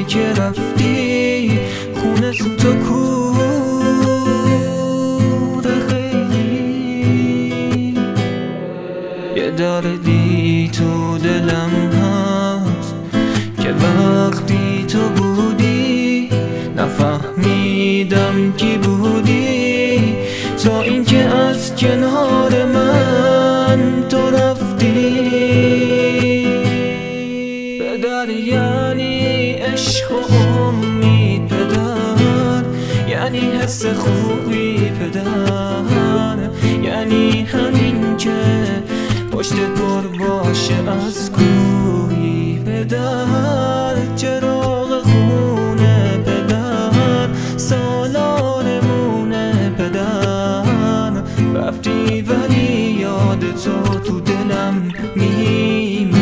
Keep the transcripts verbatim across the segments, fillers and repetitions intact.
که رفتی خونه تو کوره خیلی یه دردی تو دلم هست که وقتی تو بودی نفهمیدم کی بودی تا اینکه از کنار من تو رفتی. پدر یعنی عشق و امید، پدر یعنی حس خوبی، پدر یعنی همین که پشت پر باشه از کوهی. پدر چراغ خونه، پدر سالانمونه، پدر رفتی ولی یاد تو تو دلم میمونه.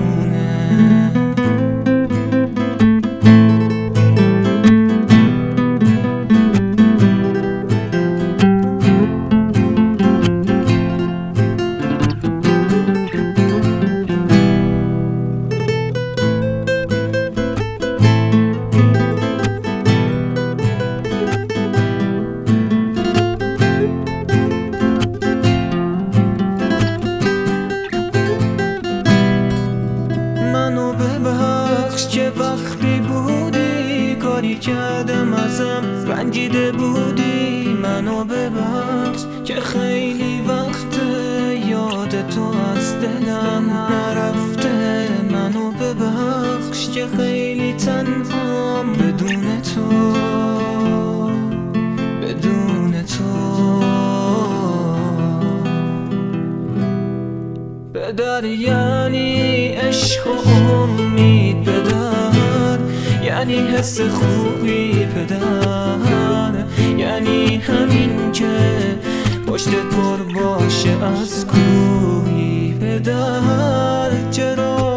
که وقتی بودی کاری کردم ازم رنجیده بودی، منو ببخش که خیلی وقت یاد تو از دلم نرفته. منو ببخش که خیلی تنهام بدون تو، بدون تو. پدر یعنی عشق و امید، پدر یعنی حس خوبی، پدر یعنی همین که پشت پر باشه از کوهی. پدر چرا